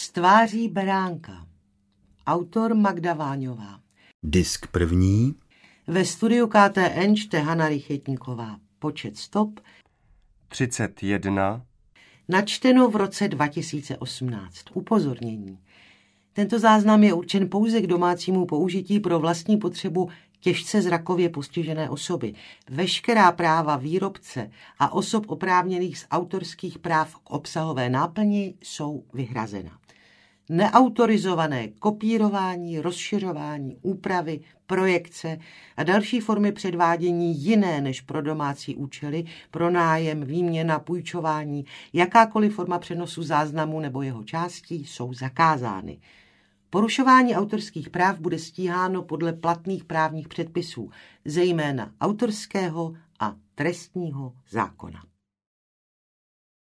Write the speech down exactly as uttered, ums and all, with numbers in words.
Z tváří beránka. Autor Magda Váňová. Disk první. Ve studiu K T N čte Hana Rychetníková. Počet stop třicet jedna. Načteno v roce dva tisíce osmnáct. Upozornění. Tento záznam je určen pouze k domácímu použití pro vlastní potřebu těžce zrakově postižené osoby. Veškerá práva výrobce a osob oprávněných z autorských práv k obsahové náplni jsou vyhrazena. Neautorizované kopírování, rozšiřování, úpravy, projekce a další formy předvádění jiné než pro domácí účely, pronájem, výměna, půjčování, jakákoliv forma přenosu záznamu nebo jeho částí jsou zakázány. Porušování autorských práv bude stíháno podle platných právních předpisů, zejména autorského a trestního zákona.